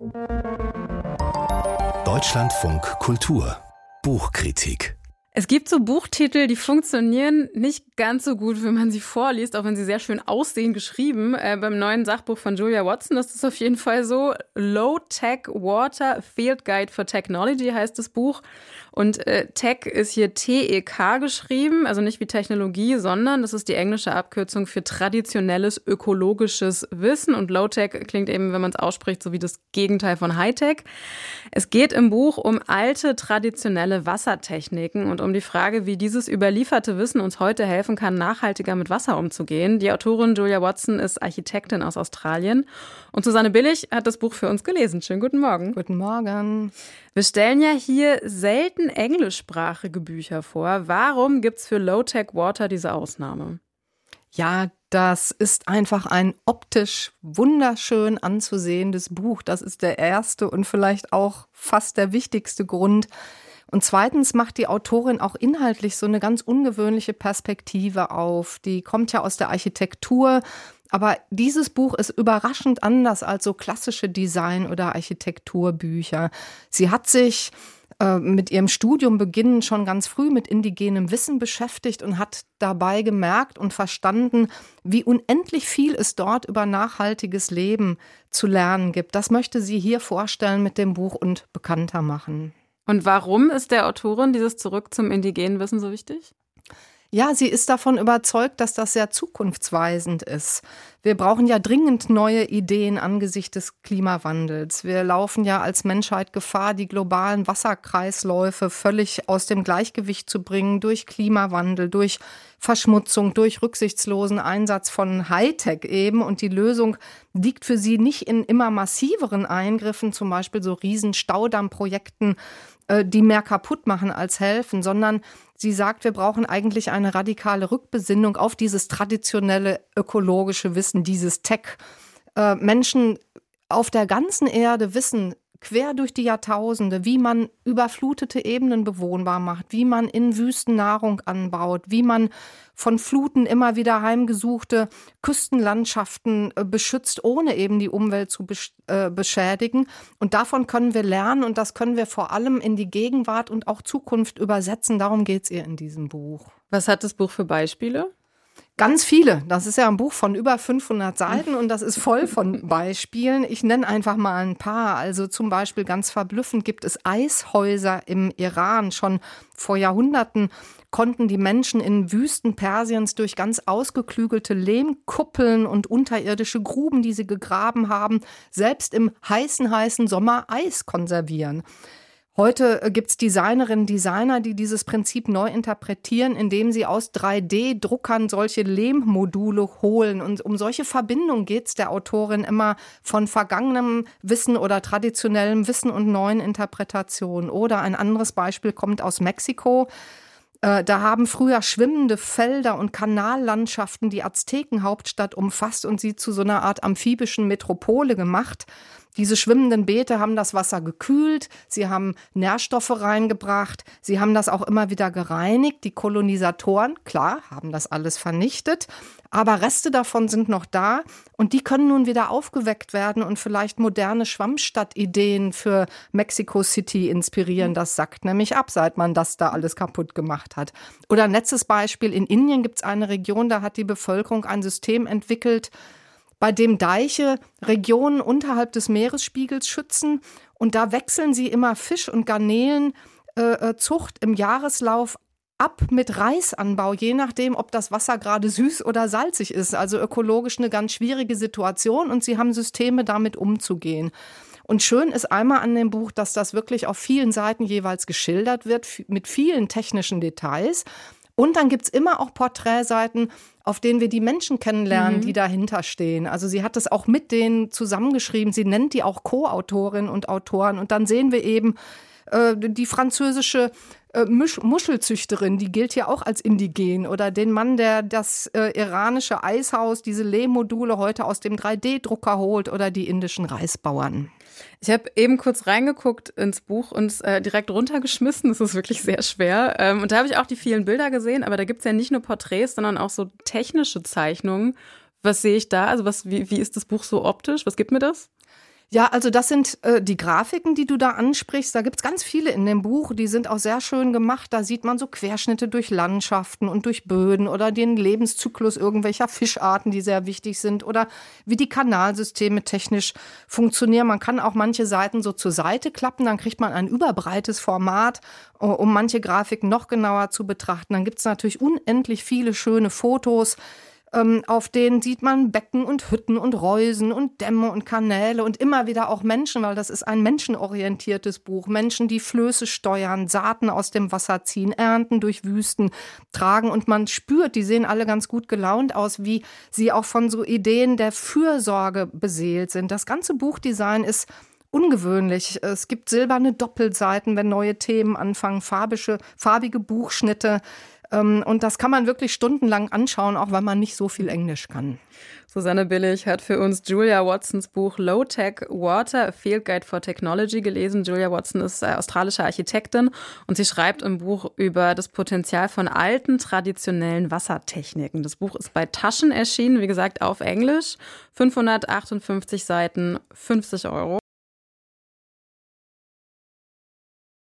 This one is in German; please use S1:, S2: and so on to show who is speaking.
S1: Deutschlandfunk Kultur Buchkritik.
S2: Es gibt so Buchtitel, die funktionieren nicht ganz so gut, wenn man sie vorliest, auch wenn sie sehr schön aussehen, geschrieben. Beim neuen Sachbuch von Julia Watson ist es auf jeden Fall so. Low Tech Water Field Guide for Technology heißt das Buch. Und Tech ist hier T-E-K geschrieben, also nicht wie Technologie, sondern das ist die englische Abkürzung für traditionelles ökologisches Wissen. Und Low-Tech klingt eben, wenn man es ausspricht, so wie das Gegenteil von High-Tech. Es geht im Buch um alte, traditionelle Wassertechniken und um die Frage, wie dieses überlieferte Wissen uns heute helfen kann, nachhaltiger mit Wasser umzugehen. Die Autorin Julia Watson ist Architektin aus Australien. Und Susanne Billig hat das Buch für uns gelesen. Schönen guten Morgen.
S3: Guten Morgen.
S2: Wir stellen ja hier selten englischsprachige Bücher vor. Warum gibt's für Low-Tech Water diese Ausnahme?
S3: Ja, das ist einfach ein optisch wunderschön anzusehendes Buch. Das ist der erste und vielleicht auch fast der wichtigste Grund. Und zweitens macht die Autorin auch inhaltlich so eine ganz ungewöhnliche Perspektive auf. Die kommt ja aus der Architektur. Aber dieses Buch ist überraschend anders als so klassische Design- oder Architekturbücher. Sie hat sich mit ihrem Studium beginnend schon ganz früh mit indigenem Wissen beschäftigt und hat dabei gemerkt und verstanden, wie unendlich viel es dort über nachhaltiges Leben zu lernen gibt. Das möchte sie hier vorstellen mit dem Buch und bekannter machen.
S2: Und warum ist der Autorin dieses Zurück zum indigenen Wissen so wichtig?
S3: Ja, sie ist davon überzeugt, dass das sehr zukunftsweisend ist. Wir brauchen ja dringend neue Ideen angesichts des Klimawandels. Wir laufen ja als Menschheit Gefahr, die globalen Wasserkreisläufe völlig aus dem Gleichgewicht zu bringen durch Klimawandel, durch Verschmutzung, durch rücksichtslosen Einsatz von Hightech eben. Und die Lösung liegt für sie nicht in immer massiveren Eingriffen, zum Beispiel so riesen Staudammprojekten, die mehr kaputt machen als helfen, sondern sie sagt, wir brauchen eigentlich eine radikale Rückbesinnung auf dieses traditionelle ökologische Wissen, dieses Tech. Menschen auf der ganzen Erde wissen quer durch die Jahrtausende, wie man überflutete Ebenen bewohnbar macht, wie man in Wüsten Nahrung anbaut, wie man von Fluten immer wieder heimgesuchte Küstenlandschaften beschützt, ohne eben die Umwelt zu beschädigen. Und davon können wir lernen und das können wir vor allem in die Gegenwart und auch Zukunft übersetzen. Darum geht es ihr in diesem Buch.
S2: Was hat das Buch für Beispiele?
S3: Ganz viele. Das ist ja ein Buch von über 500 Seiten und das ist voll von Beispielen. Ich nenne einfach mal ein paar. Also zum Beispiel ganz verblüffend gibt es Eishäuser im Iran. Schon vor Jahrhunderten konnten die Menschen in Wüsten Persiens durch ganz ausgeklügelte Lehmkuppeln und unterirdische Gruben, die sie gegraben haben, selbst im heißen Sommer Eis konservieren. Heute gibt's Designerinnen, Designer, die dieses Prinzip neu interpretieren, indem sie aus 3D-Druckern solche Lehmmodule holen. Und um solche Verbindungen geht's der Autorin immer von vergangenem Wissen oder traditionellem Wissen und neuen Interpretationen. Oder ein anderes Beispiel kommt aus Mexiko. Da haben früher schwimmende Felder und Kanallandschaften die Aztekenhauptstadt umfasst und sie zu so einer Art amphibischen Metropole gemacht. Diese schwimmenden Beete haben das Wasser gekühlt, sie haben Nährstoffe reingebracht, sie haben das auch immer wieder gereinigt. Die Kolonisatoren, klar, haben das alles vernichtet, aber Reste davon sind noch da und die können nun wieder aufgeweckt werden und vielleicht moderne Schwammstadtideen für Mexico City inspirieren. Das sackt nämlich ab, seit man das da alles kaputt gemacht hat. Oder ein letztes Beispiel, in Indien gibt es eine Region, da hat die Bevölkerung ein System entwickelt, bei dem Deiche Regionen unterhalb des Meeresspiegels schützen. Und da wechseln sie immer Fisch- und Garnelenzucht im Jahreslauf ab mit Reisanbau, je nachdem, ob das Wasser gerade süß oder salzig ist. Also ökologisch eine ganz schwierige Situation und sie haben Systeme, damit umzugehen. Und schön ist einmal an dem Buch, dass das wirklich auf vielen Seiten jeweils geschildert wird, mit vielen technischen Details. Und dann gibt's immer auch Porträtseiten, auf denen wir die Menschen kennenlernen, die dahinter stehen. Also sie hat es auch mit denen zusammengeschrieben. Sie nennt die auch Co-Autorinnen und Autoren. Und dann sehen wir eben die französische Muschelzüchterin, die gilt ja auch als indigen. Oder den Mann, der das iranische Eishaus, diese Lehmmodule heute aus dem 3D-Drucker holt. Oder die indischen Reisbauern.
S2: Ich habe eben kurz reingeguckt ins Buch und es direkt runtergeschmissen. Das ist wirklich sehr schwer. Und da habe ich auch die vielen Bilder gesehen, aber da gibt's ja nicht nur Porträts, sondern auch so technische Zeichnungen. Was sehe ich da? Also wie ist das Buch so optisch? Was gibt mir das?
S3: Ja, also das sind die Grafiken, die du da ansprichst. Da gibt's ganz viele in dem Buch, die sind auch sehr schön gemacht. Da sieht man so Querschnitte durch Landschaften und durch Böden oder den Lebenszyklus irgendwelcher Fischarten, die sehr wichtig sind oder wie die Kanalsysteme technisch funktionieren. Man kann auch manche Seiten so zur Seite klappen, dann kriegt man ein überbreites Format, um manche Grafiken noch genauer zu betrachten. Dann gibt's natürlich unendlich viele schöne Fotos. Auf denen sieht man Becken und Hütten und Reusen und Dämme und Kanäle und immer wieder auch Menschen, weil das ist ein menschenorientiertes Buch. Menschen, die Flöße steuern, Saaten aus dem Wasser ziehen, Ernten durch Wüsten tragen und man spürt, die sehen alle ganz gut gelaunt aus, wie sie auch von so Ideen der Fürsorge beseelt sind. Das ganze Buchdesign ist ungewöhnlich. Es gibt silberne Doppelseiten, wenn neue Themen anfangen, farbige Buchschnitte. Und das kann man wirklich stundenlang anschauen, auch wenn man nicht so viel Englisch kann.
S2: Susanne Billig hat für uns Julia Watsons Buch Low Tech Water, a Field Guide for Technology gelesen. Julia Watson ist australische Architektin und sie schreibt im Buch über das Potenzial von alten, traditionellen Wassertechniken. Das Buch ist bei Taschen erschienen, wie gesagt, auf Englisch. 558 Seiten, 50 €.